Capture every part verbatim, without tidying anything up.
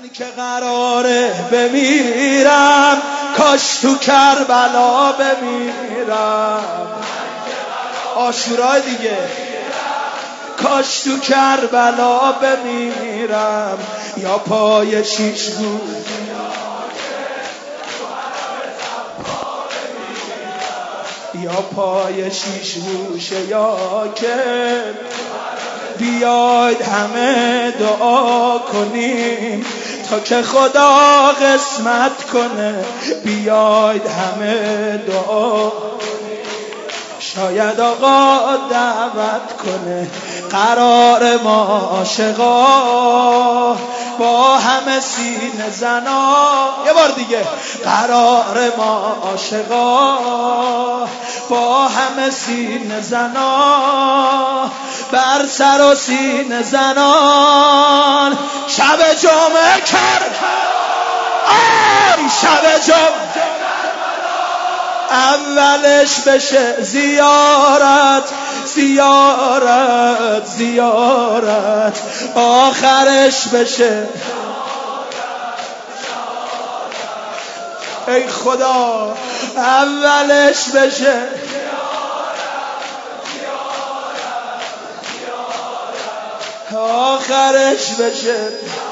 که قراره بمیرم، کاش تو کربلا بمیرم. عاشورا دیگه. کاش تو کربلا بمیرم، یا پای شیش رو یا پای شیش روشه، یا که بیاید همه دعا کنیم تا که خدا قسمت کنه. بیاید همه دعا، شاید آقا دعوت کنه. قرار ما عاشقا با همه سینه زنا، یه بار دیگه. قرار ما عاشقا با همه سینه زنا، بر سر و سینه زنان شب جمعه کرد. آی شب جمعه اولش بشه زیارت زیارت زیارت، آخرش بشه ای خدا اولش بشه آخرش بشه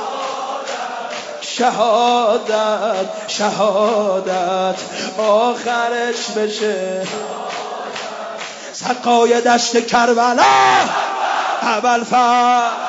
شهادت شهادت، آخرش بشه سقای دشت کربلا. اول فر